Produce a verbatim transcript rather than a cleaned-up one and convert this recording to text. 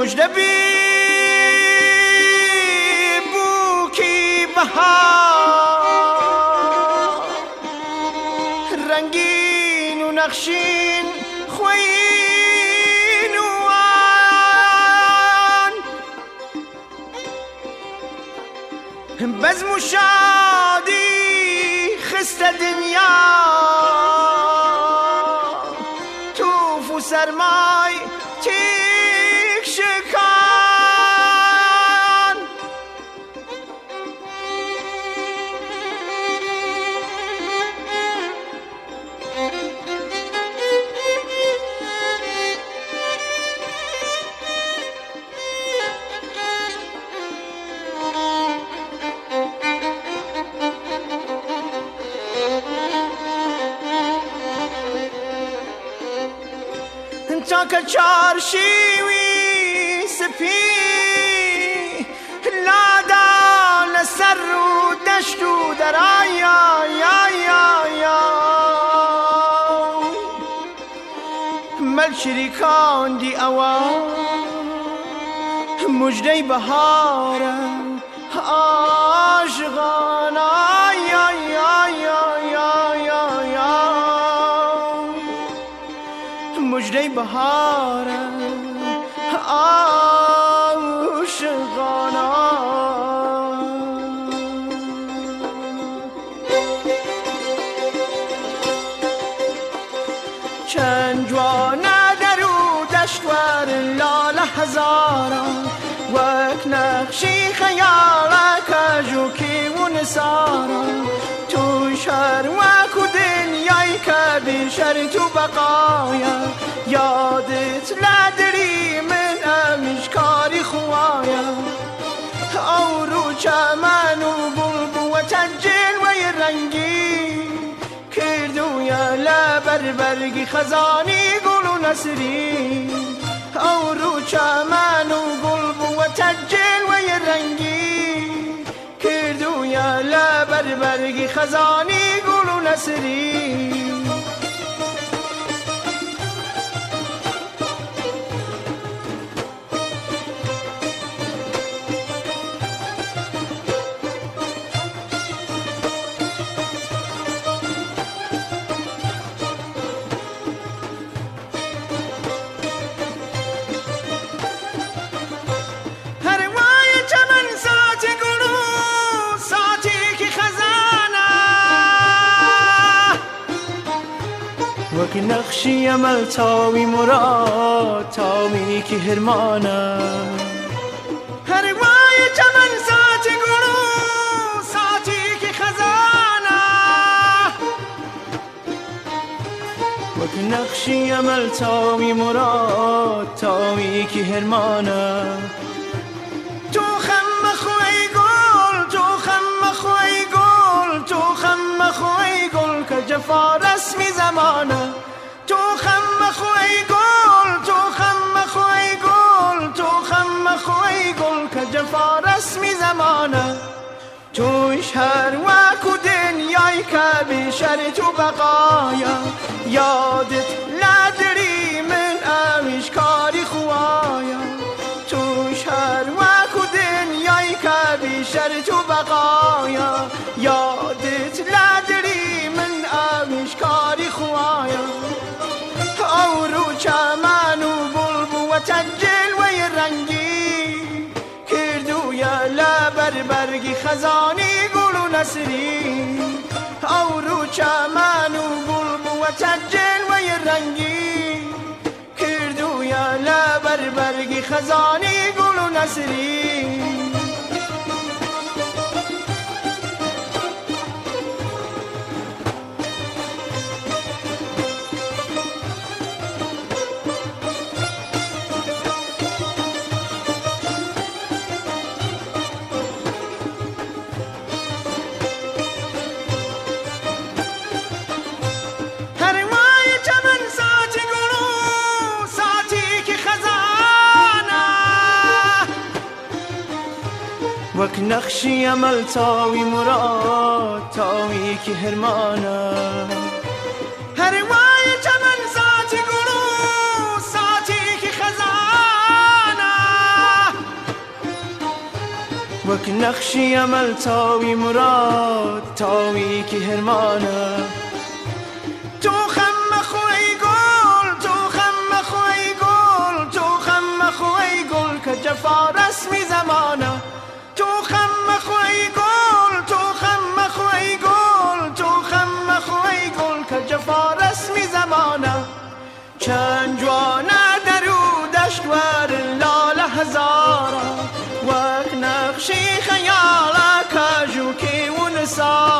مجده بی بو کی بهار رنگین و نقشین خوین و آن بزم و شادی خست دنیا توف و سرمای تیک شکان تا که چارشیوی سپی لادا لسر و دشت و درایا یا یا یا مل شریکان دی اوان مجدی بهاره عاشقانا یا یا یا یا یا یا مجدی بهاره عاشقانا چند جوانه درو دشتور لاله هزاران وک نقشی خیاله کجوکی و نساران تو شهر وکو دنیای که بیشر تو بقایا یادت لدری من امیشکاری خوایا او رو چمن و بلبو و تجل و رنگی کردو یا لبر برگی خزانی گل و نسری او رو چمن و بلبو و تجل و رنگی کردو یا لبر برگی خزانی گل و نسری وک نقشی عمل تاوی مراد تاوی که هرمانه هر وای چمن ساعت گلو ساعتی که خزانه وک نقشی عمل تاوی مراد تاوی که هرمانه تو خم خوی گل تو خم خوی گل تو خم خوی گل که جفا رسمی زمانه تو خم خوی گل تو خم خوی گل تو خم خوی گل که جفا رسمی زمانه تو شهر وکو دنیای که بیشر تو بقایا یادت لدری من امیشکاری خوایا تو شهر وکو دنیای که بیشر تو بقایا یادت لدری من امیشکاری خوایا او رو چمن و بلبو و تجل و رنگی کردو یا لبر برگی خزانی گل و نسری او رو چمن و بلبو و تجل و رنگی کردو یا لبر برگی خزانی گل و نسری وک نقشی عمل تاوی مراد تاوی که هرمانه هر وای چمن ساعتی گلو ساعتی که خزانه وک نقشی عمل تاوی مراد تاوی که هرمانه تو خم خوی گل تو خم خوی گل تو خم خوی گل که جفا رسمی زمانه تو خم خوی گل تو خم خوی گل تو خم خوی گل که جفا رسمی زمانه چند جوانه درو دشت ور لاله هزاره وک نقشی خیاله کاجو که ونسا